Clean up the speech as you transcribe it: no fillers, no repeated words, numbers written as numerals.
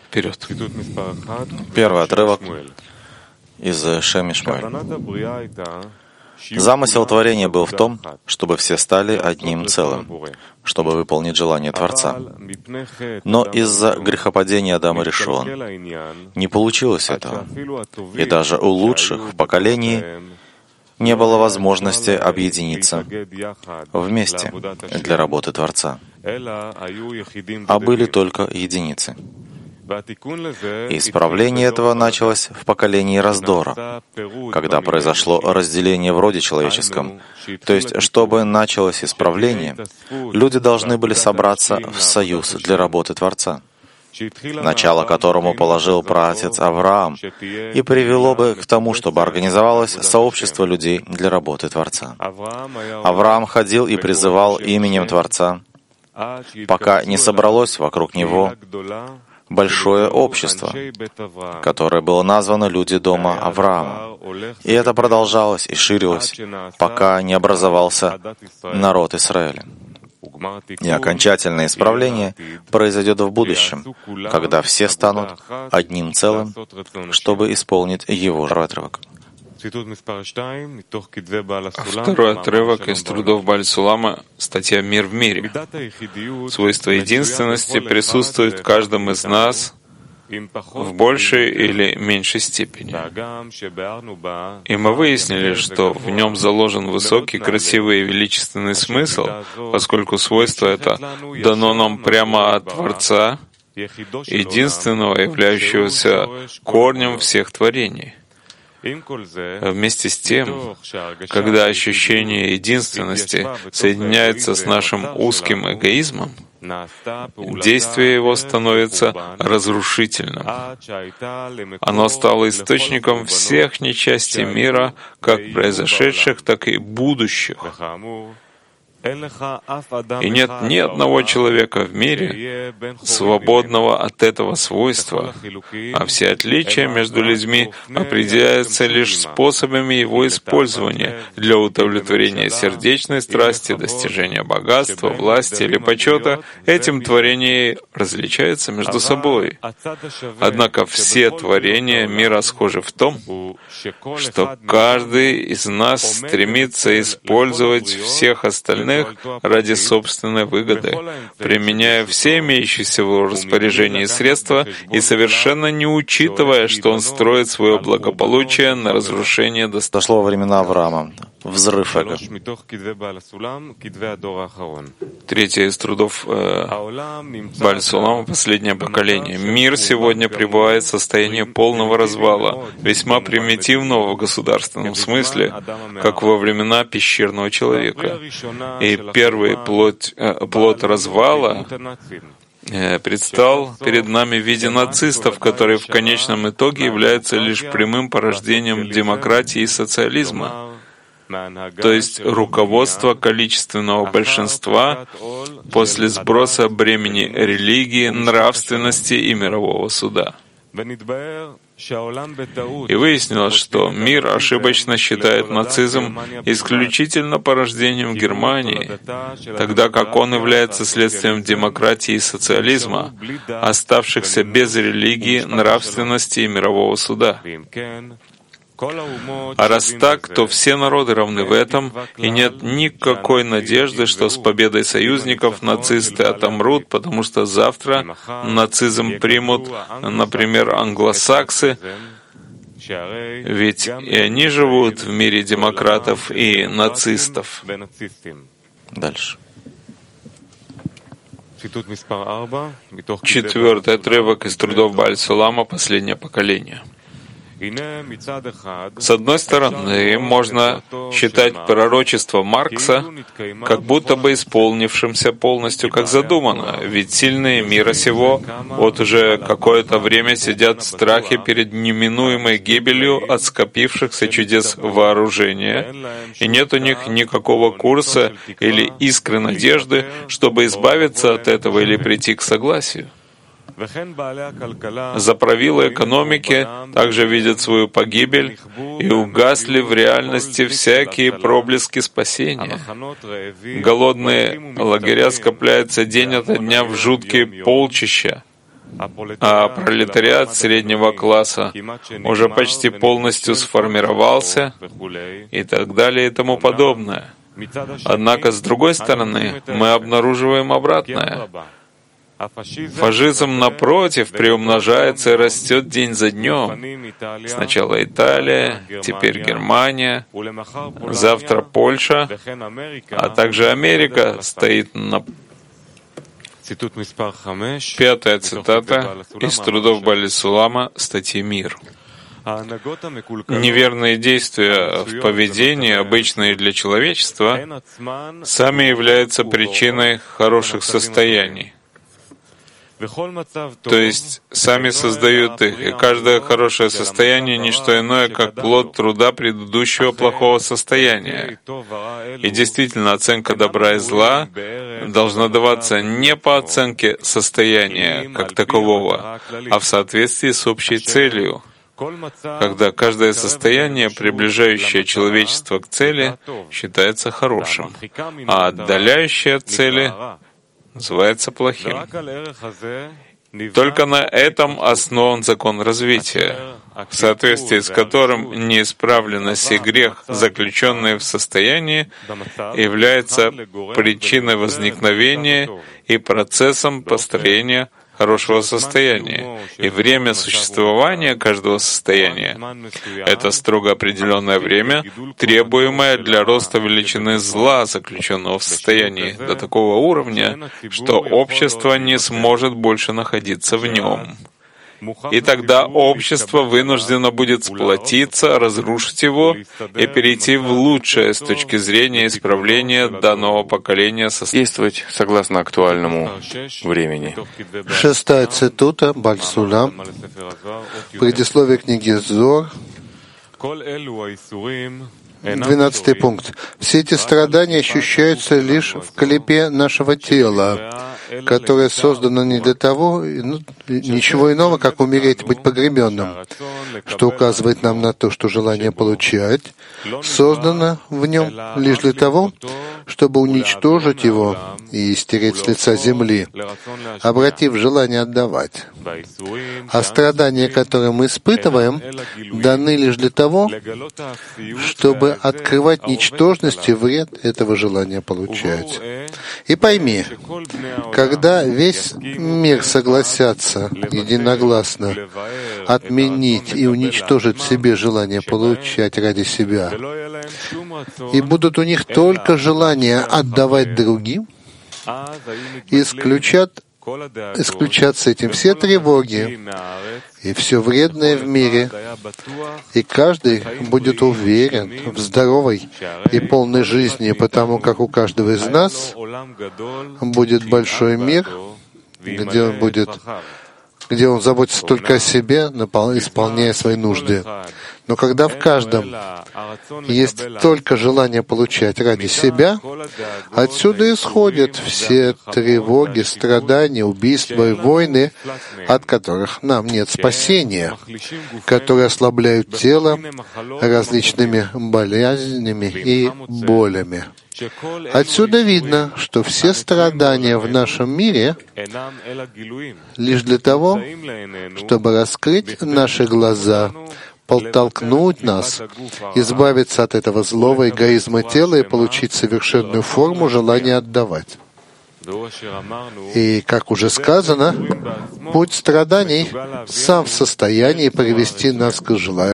Вперед. Первый отрывок из Шем и Шмуэль. Замысел творения был в том, чтобы все стали одним целым, чтобы выполнить желание Творца. Но из-за грехопадения Адама Ришон не получилось этого. И даже у лучших в поколении не было возможности объединиться вместе для работы Творца, а были только единицы. Исправление этого началось в поколении раздора, когда произошло разделение в роде человеческом. То есть, чтобы началось исправление, люди должны были собраться в союз для работы Творца, начало которому положил праотец Авраам, и привело бы к тому, чтобы организовалось сообщество людей для работы Творца. Авраам ходил и призывал именем Творца, пока не собралось вокруг него большое общество, которое было названо «Люди дома Авраама». И это продолжалось и ширилось, пока не образовался народ Израиля. И окончательное исправление произойдет в будущем, когда все станут одним целым, чтобы исполнить его отрывок. Второй отрывок из трудов Бааль Сулама, статья «Мир в мире». Свойство единственности присутствует в каждом из нас в большей или меньшей степени. И мы выяснили, что в нем заложен высокий, красивый и величественный смысл, поскольку свойство это дано нам прямо от Творца, единственного, являющегося корнем всех творений. Вместе с тем, когда ощущение единственности соединяется с нашим узким эгоизмом, действие его становится разрушительным. Оно стало источником всех несчастий мира, как произошедших, так и будущих. И нет ни одного человека в мире, свободного от этого свойства, а все отличия между людьми определяются лишь способами его использования для удовлетворения сердечной страсти, достижения богатства, власти или почета. Этим творения различаются между собой. Однако все творения мира схожи в том, что каждый из нас стремится использовать всех остальных ради собственной выгоды, применяя все имеющиеся в его распоряжении средства и совершенно не учитывая, что он строит свое благополучие на разрушение достоинства. Дошло во времена Авраама. Взрыв эго. Третье из трудов Бааль Сулама, последнее поколение. Мир сегодня пребывает в состоянии полного развала, весьма примитивного в государственном смысле, как во времена пещерного человека. И первый плод развала предстал перед нами в виде нацистов, которые в конечном итоге являются лишь прямым порождением демократии и социализма, то есть руководство количественного большинства после сброса бремени религии, нравственности и мирового суда. И выяснилось, что мир ошибочно считает нацизм исключительно порождением Германии, тогда как он является следствием демократии и социализма, оставшихся без религии, нравственности и мирового суда. А раз так, то все народы равны в этом, и нет никакой надежды, что с победой союзников нацисты отомрут, потому что завтра нацизм примут, например, англосаксы, ведь и они живут в мире демократов и нацистов. Дальше. Четвертый отрывок из трудов Бааль Сулама, последнее поколение. С одной стороны, можно считать пророчество Маркса как будто бы исполнившимся полностью как задумано, ведь сильные мира сего вот уже какое-то время сидят в страхе перед неминуемой гибелью от скопившихся чудес вооружения, и нет у них никакого курса или искры надежды, чтобы избавиться от этого или прийти к согласию. Заправилы экономики также видят свою погибель и угасли в реальности всякие проблески спасения. Голодные лагеря скопляются день ото дня в жуткие полчища. а пролетариат среднего класса уже почти полностью сформировался и так далее и тому подобное. Однако, с другой стороны, мы обнаруживаем обратное. Фашизм, напротив, приумножается и растет день за днем. Сначала Италия, теперь Германия, завтра Польша, а также Америка стоит на... Пятая цитата из трудов Бали-Сулама, статьи «Мир». Неверные действия в поведении, обычные для человечества, сами являются причиной хороших состояний. То есть сами создают их, и каждое хорошее состояние — не что иное, как плод труда предыдущего плохого состояния. И действительно, оценка добра и зла должна даваться не по оценке состояния как такового, а в соответствии с общей целью, когда каждое состояние, приближающее человечество к цели, считается хорошим, а отдаляющее от цели называется плохим. Только на этом основан закон развития, в соответствии с которым неисправленность и грех, заключенные в состоянии, является причиной возникновения и процессом построения хорошего состояния. И время существования каждого состояния — это строго определенное время, требуемое для роста величины зла, заключенного в состоянии, до такого уровня, что общество не сможет больше находиться в нем. И тогда общество вынуждено будет сплотиться, разрушить его и перейти в лучшее с точки зрения исправления данного поколения, действовать согласно актуальному времени. Шестая цитута, Баль-Сулам, предисловие книги Зор, 12 пункт. Все эти страдания ощущаются лишь в клепе нашего тела, которое создано не для того, ничего иного, как умереть, быть погребенным, что указывает нам на то, что желание получать создано в нем лишь для того, чтобы уничтожить его и стереть с лица земли, обратив желание отдавать. А страдания, которые мы испытываем, даны лишь для того, чтобы открывать ничтожность и вред этого желания получать. И пойми, когда весь мир согласятся единогласно отменить и уничтожить в себе желание получать ради себя, и будут у них только желания отдавать другим, исключатся этим все тревоги и все вредное в мире, и каждый будет уверен в здоровой и полной жизни, потому как у каждого из нас будет большой мир, где он заботится только о себе, исполняя свои нужды. Но когда в каждом есть только желание получать ради себя, отсюда исходят все тревоги, страдания, убийства и войны, от которых нам нет спасения, которые ослабляют тело различными болезнями и болями. Отсюда видно, что все страдания в нашем мире лишь для того, чтобы раскрыть наши глаза, подтолкнуть нас, избавиться от этого злого эгоизма тела и получить совершенную форму желания отдавать. И, как уже сказано, путь страданий сам в состоянии привести нас к желанию